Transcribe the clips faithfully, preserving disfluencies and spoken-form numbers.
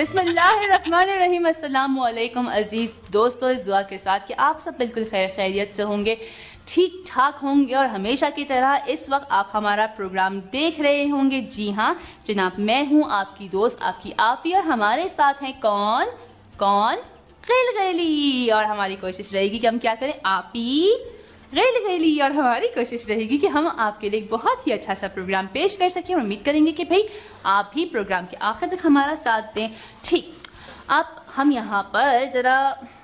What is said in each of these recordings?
बिस्मिल्लाहिर्रहमानिर्रहीम। अस्सलामु अलैकुम अजीज़ दोस्तों, इस दुआ के साथ कि आप सब बिल्कुल खैर खैरियत से होंगे, ठीक ठाक होंगे और हमेशा की तरह इस वक्त आप हमारा प्रोग्राम देख रहे होंगे। जी हाँ जनाब, मैं हूँ आपकी दोस्त, आपकी आपी, और हमारे साथ हैं कौन कौन गिलगिली। और हमारी कोशिश रहेगी कि हम क्या करें, आपी गिलगिली। और हमारी कोशिश रहेगी कि हम आपके लिए बहुत ही अच्छा सा प्रोग्राम पेश कर सकें। उम्मीद करेंगे कि भाई आप भी प्रोग्राम के आखिर तक हमारा साथ दें। ठीक, अब हम यहाँ पर ज़रा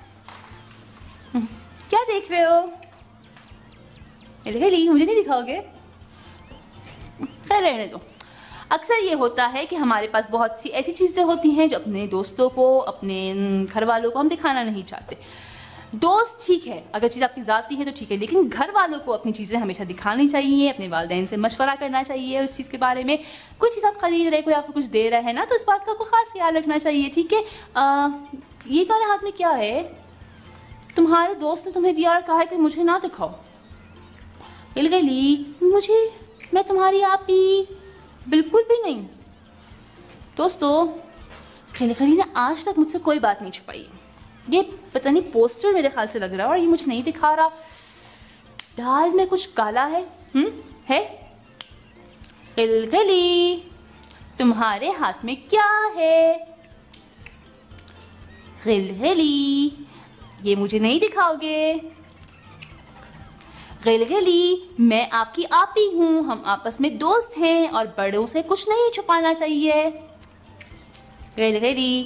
क्या देख रहे हो? गिलगिली मुझे नहीं दिखाओगे? खैर रहने दो। अक्सर ये होता है कि हमारे पास बहुत सी ऐसी चीज़ें होती हैं जो अपने दोस्तों को, अपने घर वालों को हम दिखाना नहीं चाहते। दोस्त ठीक है, अगर चीज़ आपकी ज़ाती है तो ठीक है, लेकिन घर वालों को अपनी चीज़ें हमेशा दिखानी चाहिए, अपने वालिदैन से मशवरा करना चाहिए उस चीज़ के बारे में। कोई चीज़ आप खरीद रहे, कोई आपको कुछ दे रहा है ना, तो इस बात का आपको ख़ास ख्याल रखना चाहिए। ठीक है, ये तुम्हारे हाथ में क्या है? तुम्हारे दोस्त ने तुम्हें दिया और कहा है कि मुझे ना दिखाओ। गिलगिली, मुझे, मैं तुम्हारी आपी बिल्कुल भी नहीं। दोस्तों, गिलगिली ने आज तक मुझसे कोई बात नहीं छुपाई। ये पता नहीं पोस्टर मेरे ख्याल से लग रहा है और ये मुझे नहीं दिखा रहा। दाल में कुछ काला है। हम्म है? गिलगिली, तुम्हारे हाथ में क्या है? गिलगिली, ये मुझे नहीं दिखाओगे? गिलगिली, मैं आपकी आपी हूँ, हम आपस में दोस्त हैं और बड़ों से कुछ नहीं छुपाना चाहिए। गिलगिली,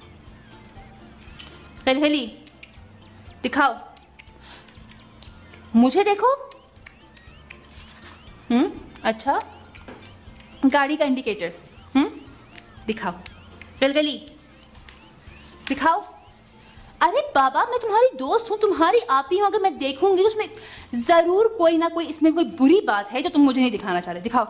गिलगिली दिखाओ, मुझे देखो। हम्म अच्छा, गाड़ी का इंडिकेटर हम्म दिखाओ। गिलगिली दिखाओ। अरे बाबा, मैं तुम्हारी दोस्त हूँ, तुम्हारी आपी हूँ, अगर मैं देखूंगी तो उसमें जरूर कोई ना कोई, इसमें कोई बुरी बात है जो तुम मुझे नहीं दिखाना चाह रहे। दिखाओ।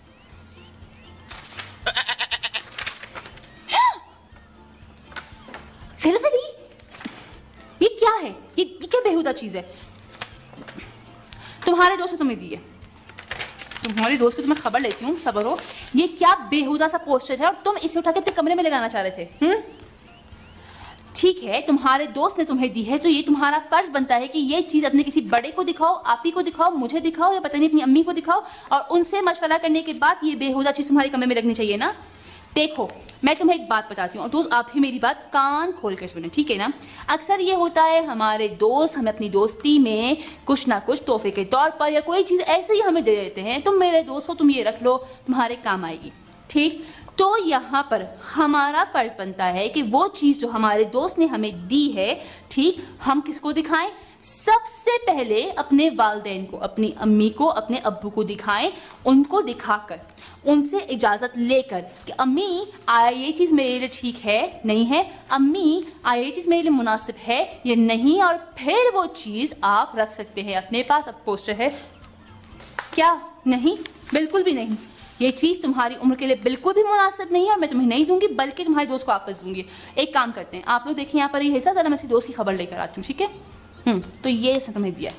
गिलगिली, ये क्या है? ये, ये क्या बेहुदा चीज है? तुम्हारे दोस्त ने तुम्हें दी है, तुम्हारी दोस्त की तुम्हें खबर लेती हूँ, सब्र हो। ये क्या बेहुदा सा पोस्टर है और तुम इसे उठा के अपने कमरे में लगाना चाह रहे थे? हम्म ठीक है, तुम्हारे दोस्त ने तुम्हें दी है तो ये तुम्हारा फर्ज बनता है कि ये चीज अपने किसी बड़े को दिखाओ, आपी को दिखाओ, मुझे दिखाओ, या पता नहीं अपनी अम्मी को दिखाओ, और उनसे मशवरा करने के बाद ये बेहुदा चीज तुम्हारे कमरे में लगनी चाहिए ना। देखो, मैं तुम्हें एक बात बताती हूँ और दोस्त आप भी मेरी बात कान खोल कर सुने, ठीक है ना। अक्सर ये होता है, हमारे दोस्त हमें अपनी दोस्ती में कुछ ना कुछ तोहफे के तौर पर या कोई चीज़ ऐसे ही हमें दे देते हैं। तुम मेरे दोस्त हो, तुम ये रख लो, तुम्हारे काम आएगी। ठीक, तो यहाँ पर हमारा फर्ज बनता है कि वो चीज़ जो हमारे दोस्त ने हमें दी है, ठीक, हम किसको दिखाएं? सबसे पहले अपने वालिदैन को, अपनी अम्मी को, अपने अब्बू को दिखाएं। उनको दिखाकर, उनसे इजाज़त लेकर कि अम्मी आया ये चीज़ मेरे लिए ठीक है नहीं है, अम्मी आया ये चीज़ मेरे लिए मुनासिब है या नहीं, और फिर वो चीज़ आप रख सकते हैं अपने पास। अब पोस्टर है क्या? नहीं, बिल्कुल भी नहीं। ये चीज़ तुम्हारी उम्र के लिए बिल्कुल भी मुनासिब नहीं है और मैं तुम्हें नहीं दूंगी, बल्कि तुम्हारे दोस्त को वापस दूंगी। एक काम करते हैं, आप लोग देखिए यहाँ पर ये हिस्सा, जरा मैं इसकी दोस्त की खबर लेकर आती हूँ, ठीक है? हम्म तो ये उसने तुम्हें दिया।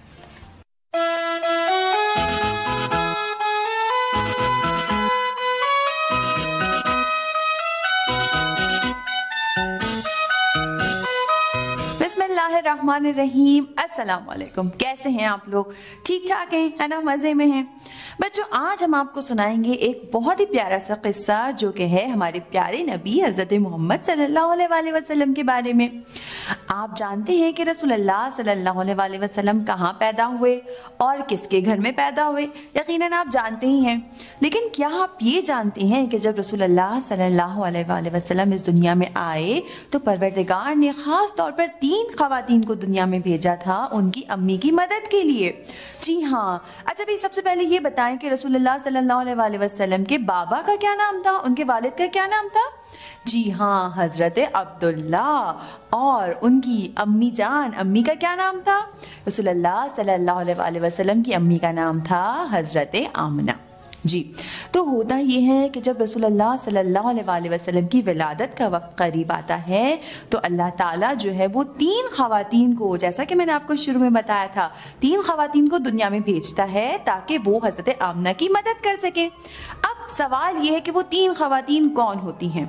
बिस्मिल्लाहिर्रहमानिर्रहीम। अस्सलाम वालेकुम। कैसे हैं आप लोग? ठीक ठाक हैं, है ना? मज़े में हैं बच्चों। आज हम आपको सुनाएंगे एक बहुत ही प्यारा सा किस्सा जो कि है हमारे प्यारे नबी हज़रत मोहम्मद सल्लल्लाहु अलैहि वसल्लम के बारे में। आप जानते हैं कि रसूलुल्लाह सल्लल्लाहु अलैहि वसल्लम कहाँ पैदा हुए और किसके घर में पैदा हुए? यकीनन आप जानते ही हैं, लेकिन क्या आप ये जानते हैं कि जब रसूलुल्लाह सल्लल्लाहु अलैहि वसल्लम इस दुनिया में आए तो परवरदिगार ने ख़ास तौर पर तीन ख़वातीन को दुनिया में भेजा था उनकी अम्मी की मदद के लिए। जी हाँ। अच्छा भाई, सबसे पहले ये बताएं कि रसूलुल्लाह सल्लल्लाहु अलैहि वसल्लम के बाबा का क्या नाम था, उनके वालिद का क्या नाम था? जी हाँ, हज़रत अब्दुल्ला। और उनकी अम्मी जान, अम्मी का क्या नाम था? रसूलुल्लाह सल्लल्लाहु अलैहि वसल्लम की अम्मी का नाम था हज़रत आमना। जी, तो होता ये है कि जब रसूलुल्लाह सल्लल्लाहु अलैहि वसल्लम की विलादत का वक्त करीब आता है तो अल्लाह ताला जो है वो तीन ख़वातीन को, जैसा कि मैंने आपको शुरू में बताया था, तीन ख़वातीन को दुनिया में भेजता है ताकि वो हज़रत आमना की मदद कर सके। अब सवाल ये है कि वो तीन ख़वातीन कौन होती हैं?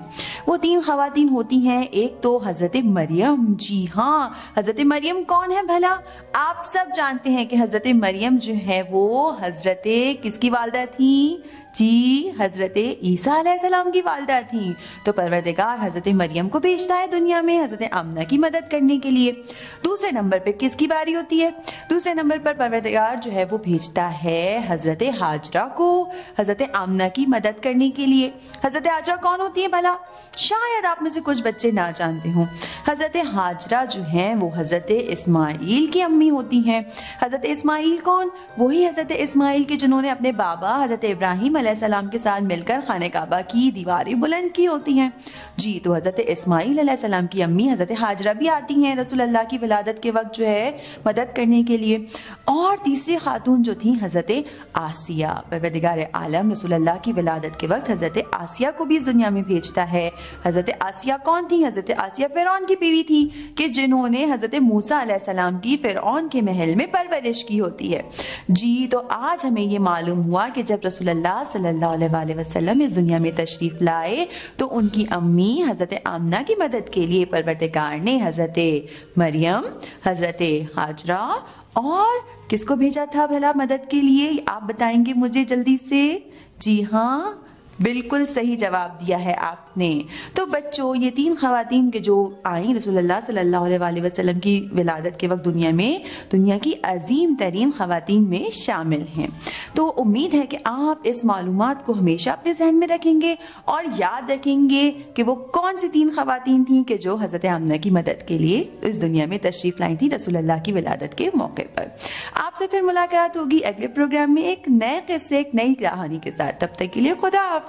वो तीन खवातीन होती हैं, एक तो हजरत मरियम। जी हाँ, हजरत मरियम कौन है भला? आप सब जानते हैं कि हजरत मरियम जो है वो हजरत किसकी वालदा थी? जी, हजरत ईसा अलैहिस्सलाम की वालदा थी। तो परवरदिगार हजरत मरियम को भेजता है दुनिया में हजरत आमना की मदद करने के लिए। दूसरे नंबर पे किसकी बारी होती है? दूसरे नंबर पर परवरदिगार जो है वो भेजता है हजरत हाजरा को हजरत आमना की मदद करने के लिए। हजरत हाजरा कौन होती है भला? शायद आप में से कुछ बच्चे ना जानते हों। हजरत हाजरा जो हैं वो हजरत इस्माइल की अम्मी होती हैं। हजरत इस्माइल कौन? वही हजरत इस्माइल के जिन्होंने अपने बाबा हजरत इब्राहिम अलैहिस्सलाम के साथ मिलकर खाने काबा की दीवारें बुलंद की होती हैं। जी, तो हजरत इस्माइल अलैहिस्सलाम की अम्मी हजरत हाजरा भी आती हैं रसूल अल्लाह की विलादत के वक्त जो है मदद करने के लिए। और तीसरी खातून जो थी हजरत आसिया, परवरदिगार आलम रसूल अल्लाह की विलादत के वक्त हजरत आसिया को भी इस दुनिया में भेजता है। हजरत आसिया कौन थी? हजरत आसिया फिरौन की बीवी थी कि जिन्होंने हजरत मूसा अलैहिस्सलाम की फिरौन के महल में परवरिश की होती है। जी, तो आज हमें ये मालूम हुआ कि जब रसूल अल्लाह सल्लल्लाहु अलैहि वसल्लम इस दुनिया में तशरीफ लाए तो उनकी अम्मी हजरत आमना की मदद के लिए परवरदिगार ने हजरत मरियम, हजरत हाजरा और किसको भेजा था भला मदद के लिए? आप बताएंगे मुझे जल्दी से? जी हाँ, बिल्कुल सही जवाब दिया है आपने। तो बच्चों, ये तीन खवातीन के जो आई रसूलुल्लाह सल्लल्लाहु अलैहि वसल्लम की विलादत के वक्त दुनिया में, दुनिया की अजीम तरीन खवातीन में शामिल हैं। तो उम्मीद है कि आप इस मालूमात को हमेशा अपने जहन में रखेंगे और याद रखेंगे कि वो कौन सी तीन खवातीन थीं कि जो हज़रत आमना की मदद के लिए इस दुनिया में तशरीफ़ लाई थी रसूलुल्लाह की विलादत के मौके पर। आपसे फिर मुलाकात होगी अगले प्रोग्राम में एक नए किस्से, एक नई कहानी के साथ। तब तक के लिए खुदा हाफिज।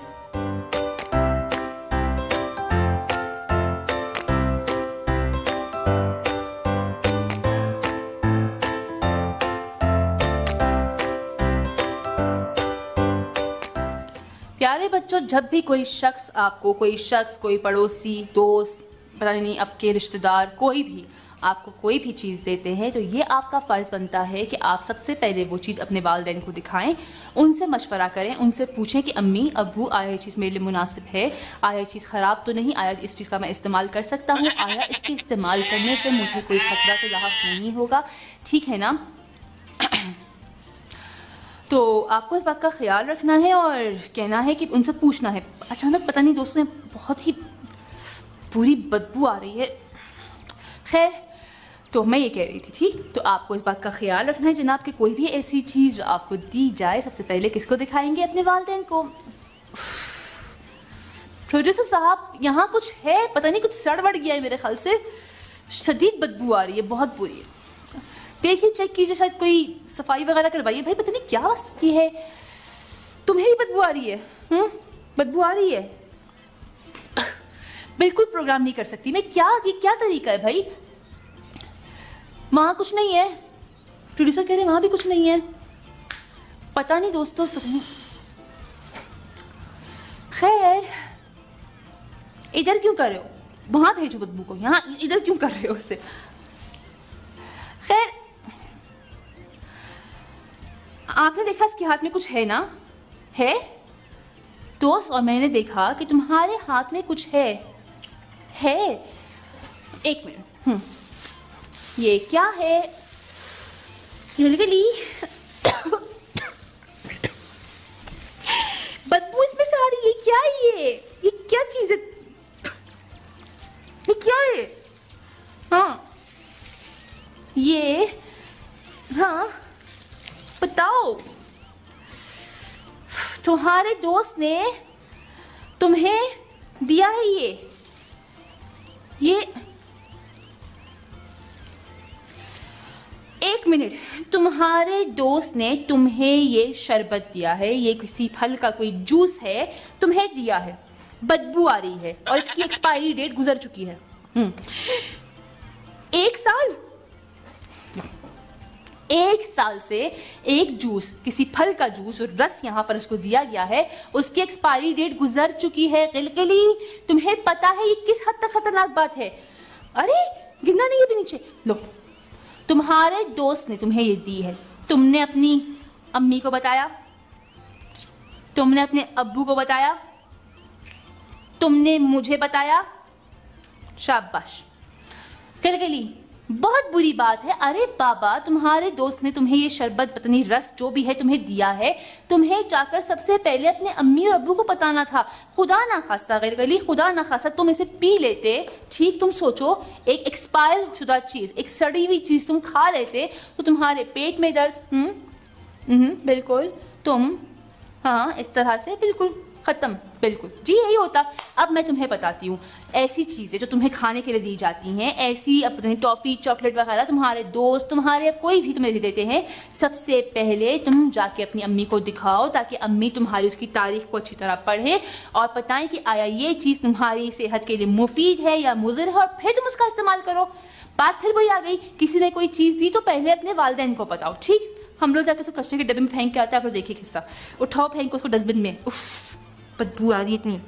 प्यारे बच्चों, जब भी कोई शख्स आपको, कोई शख्स, कोई पड़ोसी, दोस्त, पता नहीं आपके रिश्तेदार, कोई भी आपको कोई भी चीज़ देते हैं तो ये आपका फ़र्ज़ बनता है कि आप सबसे पहले वो चीज़ अपने वालिदैन को दिखाएं, उनसे मशवरा करें, उनसे पूछें कि अम्मी अब्बू आया ये चीज़ मेरे लिए मुनासिब है, आया ये चीज़ ख़राब तो नहीं, आया इस चीज़ का मैं इस्तेमाल कर सकता हूँ, आया इसके इस्तेमाल करने से मुझे कोई खतरा तो लाहक नहीं होगा, ठीक है ना। तो आपको इस बात का ख्याल रखना है और कहना है कि उनसे पूछना है। अचानक पता नहीं दोस्तों बहुत ही बुरी बदबू आ रही है। खैर, तो मैं ये कह रही थी, ठीक, तो आपको इस बात का ख्याल रखना है जनाब कि कोई भी ऐसी चीज़ जो आपको दी जाए सबसे पहले किसको दिखाएंगे? अपने वालिदैन को। प्रोड्यूसर साहब, यहाँ कुछ है, पता नहीं कुछ सड़ वड़ गया है मेरे ख्याल से, शदीद बदबू आ रही है, बहुत बुरी है। देखिए, चेक कीजिए, शायद कोई सफाई वगैरह करवाइए। भाई पता नहीं क्या वस्ती है, तुम्हें भी बदबू आ रही है? हम्म, बदबू आ रही है? बिल्कुल प्रोग्राम नहीं कर सकती मैं। क्या ये क्या तरीका है भाई? वहाँ कुछ नहीं है, प्रोड्यूसर कह रहे वहाँ भी कुछ नहीं है, पता नहीं दोस्तों, पता नहीं। खैर, इधर क्यों कर रहे हो? वहाँ भेजो बदबू को, यहाँ इधर क्यों कर रहे हो उससे? खैर, आपने देखा इसके हाथ में कुछ है ना? है दोस्त, और मैंने देखा कि तुम्हारे हाथ में कुछ है। है एक मिनट, हम्म ये क्या है? गली बदबू इसमें से आ रही है। क्या है ये? ये क्या चीज है? ये क्या है? हाँ ये, हाँ बताओ। तुम्हारे दोस्त ने तुम्हें दिया है ये ये एक मिनट, तुम्हारे दोस्त ने तुम्हें ये शरबत दिया है, ये किसी फल का कोई जूस है, तुम्हें दिया है, बदबू आ रही है और इसकी एक्सपायरी डेट गुजर चुकी है। हम्म एक साल एक साल से एक जूस, किसी फल का जूस और रस यहाँ पर उसको दिया गया है, उसकी एक्सपायरी डेट गुजर चुकी है। गिलगिली, तुम्हें पता है ये किस हद तक खतरनाक बात है? अरे गिरना नहीं है भी नीचे। लो, तुम्हारे दोस्त ने तुम्हें ये दी है, तुमने अपनी अम्मी को बताया, तुमने अपने अब्बू को बताया, तुमने मुझे बताया, शाबाश। कलकली, बहुत बुरी बात है। अरे बाबा, तुम्हारे दोस्त ने तुम्हें ये शरबत पतनी रस जो भी है तुम्हें दिया है, तुम्हें जाकर सबसे पहले अपने अम्मी और अब्बू को बताना था। खुदा ना खासा कलकली, खुदा ना खासा तुम इसे पी लेते, ठीक, तुम सोचो एक एक्सपायर शुदा चीज, एक सड़ी हुई चीज तुम खा लेते तो तुम्हारे पेट में दर्द, हम्म हम्म बिल्कुल, तुम हाँ इस तरह से बिल्कुल खत्म, बिल्कुल जी यही होता। अब मैं तुम्हें बताती हूँ, ऐसी चीजें जो तुम्हें खाने के लिए दी जाती हैं, ऐसी अपनी टॉफी चॉकलेट वगैरह तुम्हारे दोस्त, तुम्हारे कोई भी तुम्हें देते हैं, सबसे पहले तुम जाके अपनी अम्मी को दिखाओ ताकि अम्मी तुम्हारी उसकी तारीफ को अच्छी तरह पढ़े और बताएं कि आया ये चीज तुम्हारी सेहत के लिए मुफीद है या मुज़िर है, और फिर तुम उसका इस्तेमाल करो। बात फिर वही आ गई, किसी ने कोई चीज दी तो पहले अपने वालिदैन को बताओ, ठीक। हम लोग जाके उसको कचरे के डब्बे में फेंक के आते हैं, आप लोग देखिए किस्सा, उठाओ फेंको उसको डस्टबिन में, उफ बदबू आ रही है इतनी।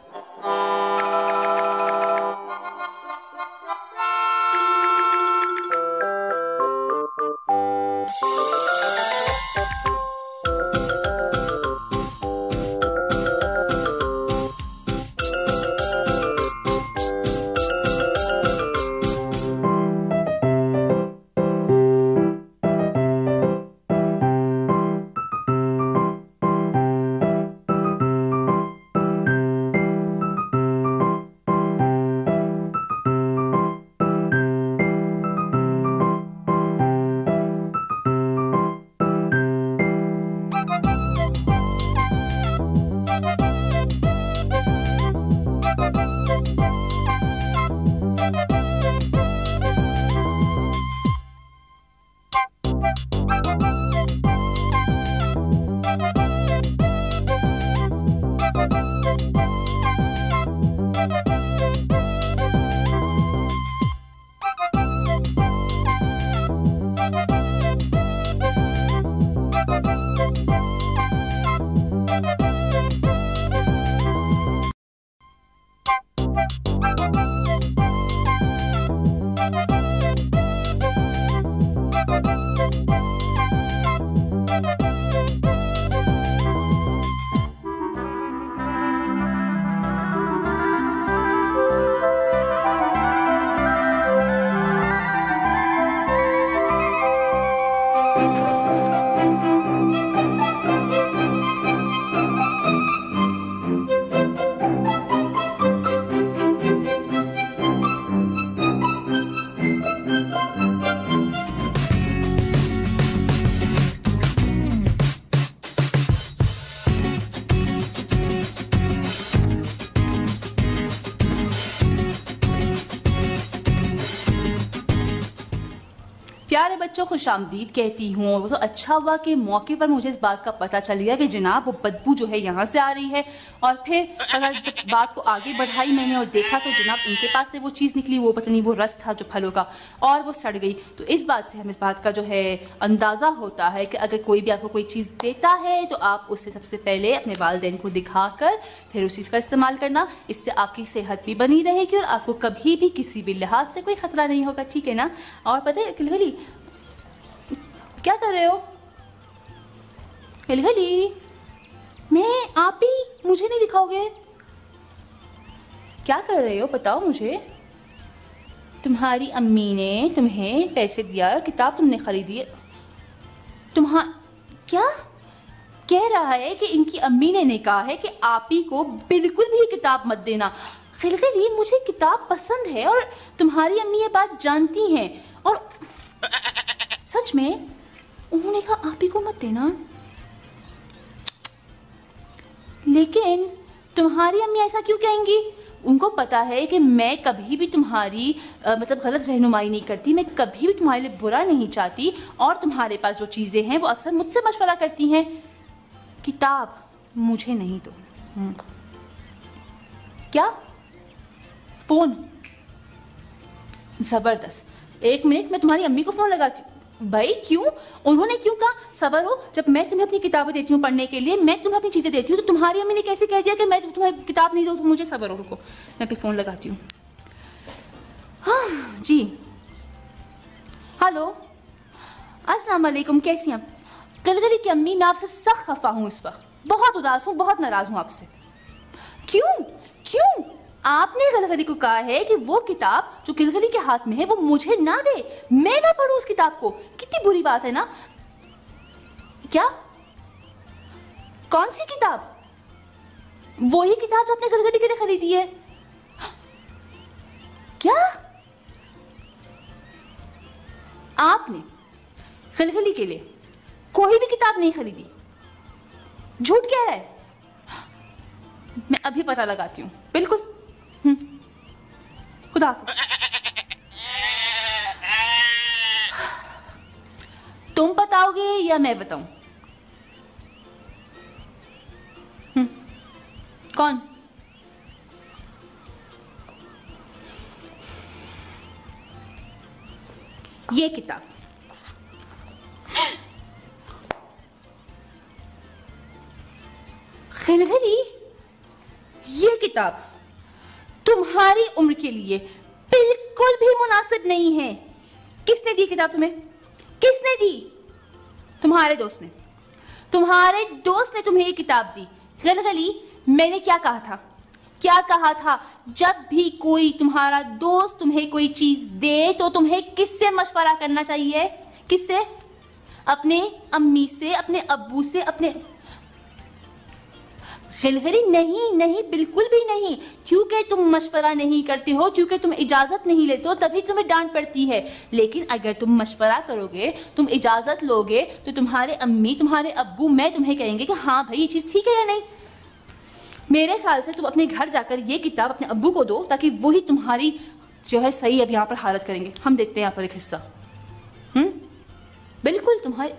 प्यारे बच्चों खुशामदीद कहती हूँ। वो तो अच्छा हुआ कि मौके पर मुझे इस बात का पता चल गया कि जनाब वो बदबू जो है यहाँ से आ रही है, और फिर अगर जब बात को आगे बढ़ाई मैंने और देखा तो जनाब इनके पास से वो चीज़ निकली, वो पता नहीं वो रस था जो फलों का, और वो सड़ गई। तो इस बात से हमें इस बात का जो है अंदाज़ा होता है कि अगर कोई भी आपको कोई चीज़ देता है तो आप उससे सबसे पहले अपने वालिदैन को दिखाकर फिर उस चीज़ का इस्तेमाल करना। इससे आपकी सेहत भी बनी रहेगी और आपको कभी भी किसी भी लिहाज से कोई ख़तरा नहीं होगा, ठीक है ना। और पता है कलकली क्या कर रहे हो? कलकली, मैं आप ही मुझे नहीं दिखाओगे? क्या कर रहे हो बताओ मुझे। तुम्हारी अम्मी ने तुम्हें पैसे दिया और किताब तुमने खरीदी है। तुम्हारा क्या कह रहा है कि इनकी अम्मी ने, ने कहा है कि आप ही को बिल्कुल भी किताब मत देना। खिलखिली, मुझे किताब पसंद है और तुम्हारी अम्मी ये बात जानती हैं, और सच में उन्होंने कहा आप ही को मत देना। लेकिन तुम्हारी अम्मी ऐसा क्यों कहेंगी? उनको पता है कि मैं कभी भी तुम्हारी आ, मतलब गलत रहनुमाई नहीं करती, मैं कभी भी तुम्हारे लिए बुरा नहीं चाहती, और तुम्हारे पास जो चीज़ें हैं वो अक्सर मुझसे मशवरा करती हैं। किताब मुझे नहीं दो। क्या? फोन? जबरदस्त। एक मिनट, मैं तुम्हारी अम्मी को फोन लगाती हूँ। भाई क्यों? उन्होंने क्यों कहा? सबर हो, जब मैं तुम्हें अपनी किताबें देती हूँ पढ़ने के लिए, मैं तुम्हें अपनी चीजें देती हूँ, तो तुम्हारी अम्मी ने कैसे कह दिया कि मैं तुम्हें किताब नहीं दूँ? तो मुझे सबर हो, रुको मैं भी फोन लगाती हूँ। हाँ जी, हेलो, अस्सलाम वालेकुम, कैसी हैं आप? कलकली की अम्मी, मैं आपसे सख्त खफा हूँ इस वक्त, बहुत उदास हूँ, बहुत नाराज हूँ आपसे। क्यों क्यों? आपने खलखली को कहा है कि वो किताब जो खलखली के हाथ में है वो मुझे ना दे, मैं ना पढूं उस किताब को। कितनी बुरी बात है ना। क्या? कौन सी किताब? वही किताब जो आपने खलखली के लिए खरीदी है। क्या? आपने खलखली के लिए कोई भी किताब नहीं खरीदी? झूठ कह रहा है। मैं अभी पता लगाती हूँ। बिल्कुल। हम्म, खुदा हाफिज। तुम बताओगे या मैं बताऊं? हम्म, कौन? ये किताब। खलखली, ये किताब तुम्हारी उम्र के लिए बिल्कुल भी मुनासिब नहीं है। किसने दी किताब तुम्हें? किसने दी? तुम्हारे दोस्त ने। तुम्हारे दोस्त ने तुम्हें ये किताब दी। खलखली, मैंने क्या कहा था? क्या कहा था? जब भी कोई तुम्हारा दोस्त तुम्हें कोई चीज दे तो तुम्हें किससे मशवरा करना चाहिए? किससे? अपने अम्मी से, अपने अब्बू से, अपने। खलखली, नहीं नहीं, बिल्कुल भी नहीं। क्योंकि तुम मशवरा नहीं करते हो, क्योंकि तुम इजाजत नहीं लेते हो, तभी तुम्हें डांट पड़ती है। लेकिन अगर तुम मशवरा करोगे, तुम इजाजत लोगे, तो तुम्हारे अम्मी, तुम्हारे अब्बू, मैं तुम्हें कहेंगे कि हाँ भाई ये चीज ठीक है या नहीं। मेरे ख्याल से तुम अपने घर जाकर ये किताब अपने अब्बू को दो, ताकि वही तुम्हारी जो है सही अब यहाँ पर हालत करेंगे। हम देखते हैं यहाँ पर एक हिस्सा। हम्म, बिल्कुल तुम्हारे।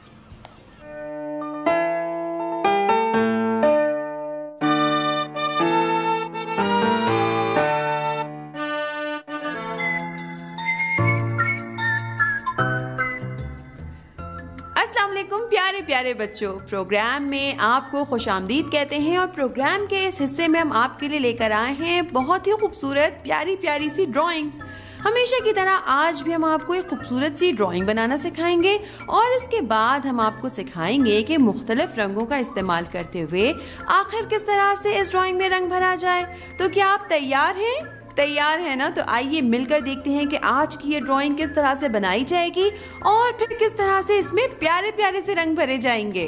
प्यारे प्यारे बच्चों, प्रोग्राम में आपको खुशामदीद कहते हैं। और प्रोग्राम के इस हिस्से में हम आपके लिए लेकर आए हैं बहुत ही खूबसूरत प्यारी प्यारी सी ड्राइंग्स। हमेशा की तरह आज भी हम आपको एक खूबसूरत सी ड्राइंग बनाना सिखाएंगे और इसके बाद हम आपको सिखाएंगे कि मुख्तलिफ रंगों का इस्तेमाल करते हुए आखिर किस तरह से इस ड्राइंग में रंग भरा जाए। तो क्या आप तैयार हैं? तैयार है ना? तो आइए मिलकर देखते हैं कि आज की ये ड्राइंग किस तरह से बनाई जाएगी और फिर किस तरह से इसमें प्यारे प्यारे से रंग भरे जाएंगे।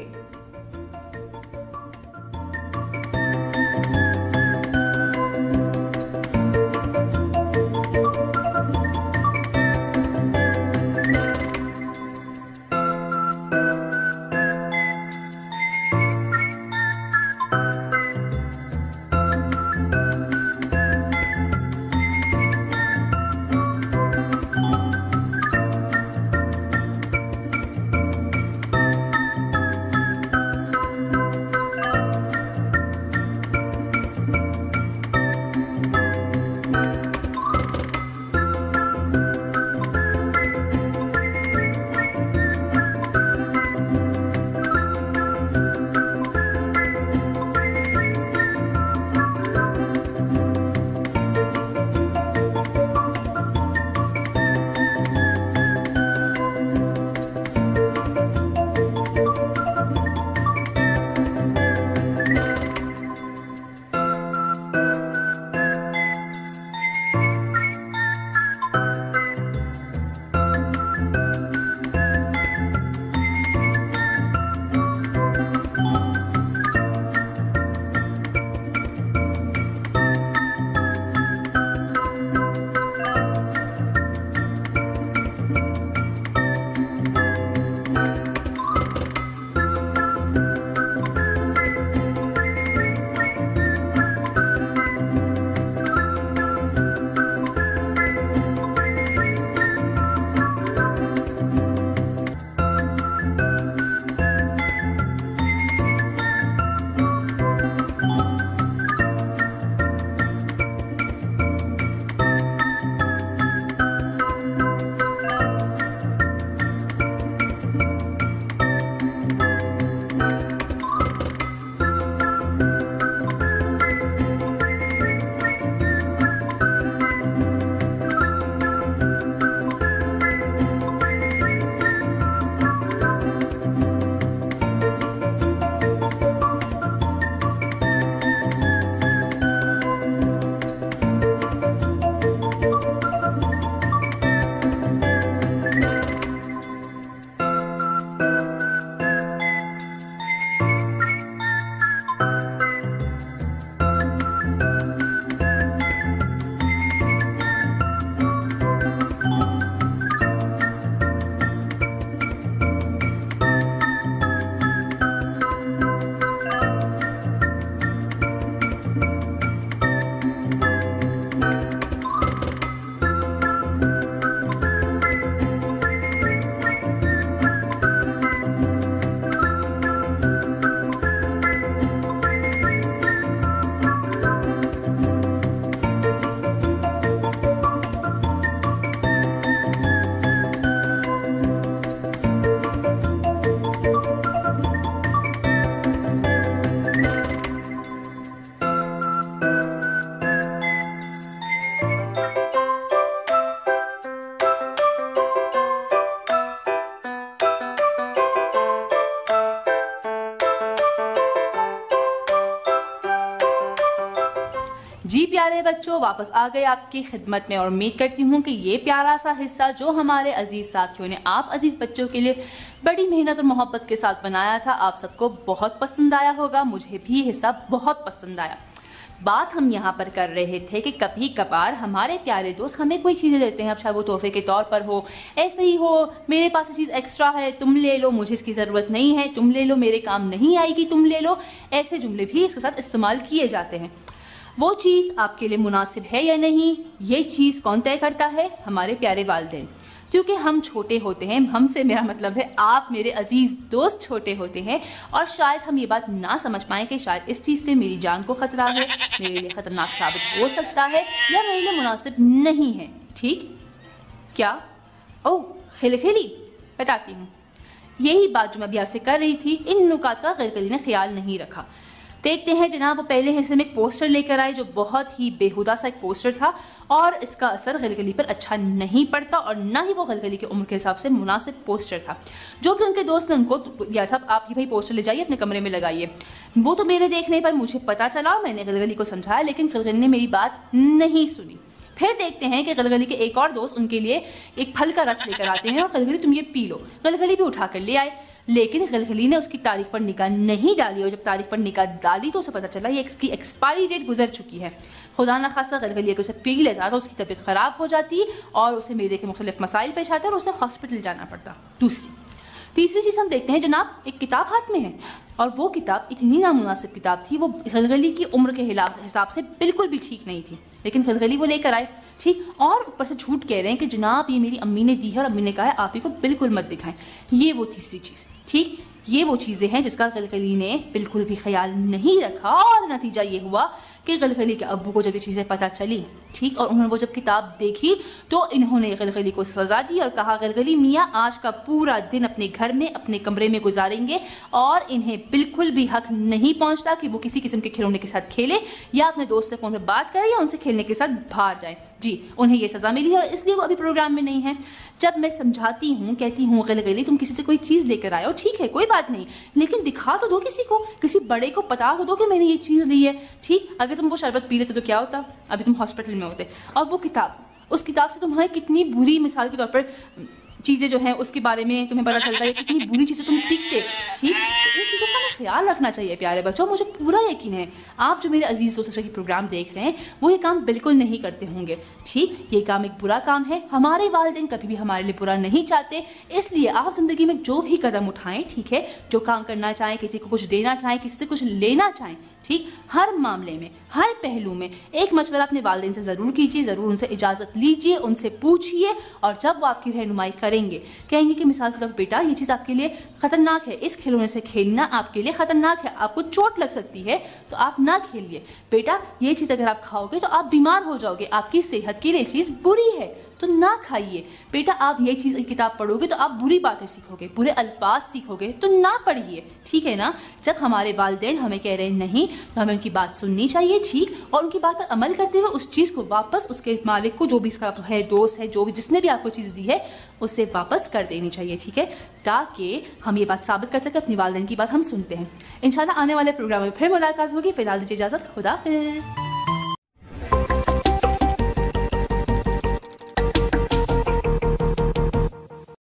जी प्यारे बच्चों, वापस आ गए आपकी खिदमत में और उम्मीद करती हूँ कि ये प्यारा सा हिस्सा जो हमारे अजीज साथियों ने आप अजीज बच्चों के लिए बड़ी मेहनत और मोहब्बत के साथ बनाया था, आप सबको बहुत पसंद आया होगा। मुझे भी हिस्सा बहुत पसंद आया। बात हम यहाँ पर कर रहे थे कि कभी कभार हमारे प्यारे दोस्त हमें कोई चीज़ें देते हैं, अब चाहे वो तोहफे के तौर पर हो, ऐसे ही हो, मेरे पास ये चीज़ एक्स्ट्रा है तुम ले लो, मुझे इसकी ज़रूरत नहीं है तुम ले लो, मेरे काम नहीं आएगी तुम ले लो, ऐसे जुमले भी इसके साथ इस्तेमाल किए जाते हैं। वो चीज़ आपके लिए मुनासिब है या नहीं, ये चीज़ कौन तय करता है? हमारे प्यारे वालिदैन। क्योंकि हम छोटे होते हैं, हमसे मेरा मतलब है आप मेरे अजीज दोस्त छोटे होते हैं, और शायद हम ये बात ना समझ पाएं कि शायद इस चीज़ से मेरी जान को खतरा है, मेरे लिए खतरनाक साबित हो सकता है या मेरे लिए मुनासिब नहीं है। ठीक क्या? ओह खिलखिली, बताती हूँ। यही बात जो मैं अभी आपसे कर रही थी, इन नुकात का खिलखिली ने ख्याल नहीं रखा। देखते हैं जनाब, वो पहले हिस्से में एक पोस्टर लेकर आए जो बहुत ही बेहुदा सा एक पोस्टर था, और इसका असर गलगली पर अच्छा नहीं पड़ता और ना ही वो गलगली की उम्र के हिसाब से मुनासिब पोस्टर था, जो कि उनके दोस्त ने उनको दिया था। आप ये भाई पोस्टर ले जाइए अपने कमरे में लगाइए। वो तो मेरे देखने पर मुझे पता चला, मैंने गलगली को समझाया, लेकिन गलगली ने मेरी बात नहीं सुनी। फिर देखते हैं कि गलगली के एक और दोस्त उनके लिए एक फल का रस लेकर आते हैं और गलगली तुम ये पी लो। गलगली भी उठा कर ले आए, लेकिन गलगली ने उसकी तारीख पर निगाह नहीं डाली, और जब तारीख पर निगाह डाली तो उसे पता चला ये इसकी एक्सपायरी डेट गुजर चुकी है। खुदा न खासा गलगली अगर उसे पी लेता तो उसकी तबीयत खराब हो जाती और उसे मेरे के मुख्तलिफ मसाइल पेश आते और उसे हॉस्पिटल जाना पड़ता। दूसरी तीसरी चीज़ हम देखते हैं जनाब, एक किताब हाथ में है, और वो किताब इतनी नामुनासिब किताब थी, वो गलगली की उम्र के हिसाब से बिल्कुल भी ठीक नहीं थी, लेकिन गलगली वो लेकर आए। ठीक, और ऊपर से झूठ कह रहे हैं कि जनाब ये मेरी अम्मी ने दी है और अम्मी ने कहा है आप ही को बिल्कुल मत दिखाएं। ये वो तीसरी चीज़। ठीक, ये वो चीज़ें हैं जिसका गलगली ने बिल्कुल भी ख्याल नहीं रखा, और नतीजा ये हुआ कि गलगली के अब्बू को जब ये चीज़ें पता चली, ठीक, और उन्होंने वो जब किताब देखी तो इन्होंने गलगली को सज़ा दी और कहा गलगली मियाँ आज का पूरा दिन अपने घर में अपने कमरे में गुजारेंगे, और इन्हें बिल्कुल भी हक नहीं पहुँचता कि वो किसी किस्म के खिलौने के साथ खेले या अपने दोस्त से फ़ोन पर बात करें या उनसे खेलने के साथ बाहर जाए। जी, उन्हें ये सज़ा मिली है और इसलिए वो अभी प्रोग्राम में नहीं है। जब मैं समझाती हूँ, कहती हूँ गलगली तुम किसी से कोई चीज़ लेकर आए हो, ठीक है कोई बात नहीं, लेकिन दिखा तो दो किसी को, किसी बड़े को पता तो दो कि मैंने ये चीज़ ली है। ठीक, अगर तुम वो शरबत पी लेते तो क्या होता, अभी तुम हॉस्पिटल में होते। और वो किताब, उस किताब से तुम्हारी कितनी बुरी, मिसाल के तौर पर चीज़ें जो हैं उसके बारे में तुम्हें पता चलता है, कितनी बुरी चीज़ें तुम सीखते। ठीक, तो इन चीज़ों का हमें ख्याल रखना चाहिए प्यारे बच्चों। मुझे पूरा यकीन है आप जो मेरे अजीज़ दोस्तों की प्रोग्राम देख रहे हैं वो ये काम बिल्कुल नहीं करते होंगे। ठीक, ये काम एक बुरा काम है, हमारे वालिदैन कभी भी हमारे लिए बुरा नहीं चाहते, इसलिए आप ज़िंदगी में जो भी कदम उठाएं, ठीक है, जो काम करना चाहें, किसी को कुछ देना चाहें, किसी से कुछ लेना चाहें, ठीक, हर मामले में, हर पहलू में एक मशवरा अपने वालिदैन से ज़रूर कीजिए, ज़रूर उनसे इजाज़त लीजिए, उनसे पूछिए, और जब वो आपकी रहनुमाई करेंगे, कहेंगे कि मिसाल के तौर पर बेटा ये चीज़ आपके लिए ख़तरनाक है, इस खिलौने से खेलना आपके लिए ख़तरनाक है, आपको चोट लग सकती है तो आप ना खेलिए, बेटा ये चीज़ अगर आप खाओगे तो आप बीमार हो जाओगे, आपकी सेहत के लिए चीज़ बुरी है तो ना खाइए, बेटा आप ये चीज़ किताब पढ़ोगे तो आप बुरी बातें सीखोगे, बुरे अल्फाज सीखोगे तो ना पढ़िए। ठीक है ना? जब हमारे वालिदैन हमें कह रहे हैं नहीं तो हमें उनकी बात सुननी चाहिए, ठीक, और उनकी बात पर अमल करते हुए उस चीज़ को वापस उसके मालिक को, जो भी इसका है दोस्त है, जो भी जिसने भी आपको चीज़ दी है, उसे वापस कर देनी चाहिए। ठीक है, ताकि हम ये बात साबित कर सकें अपनी वालिदैन की बात हम सुनते हैं। इंशाल्लाह आने वाले प्रोग्राम में फिर मुलाकात होगी। फिलहाल दीजिए इजाज़त, खुदा हाफ़िज़।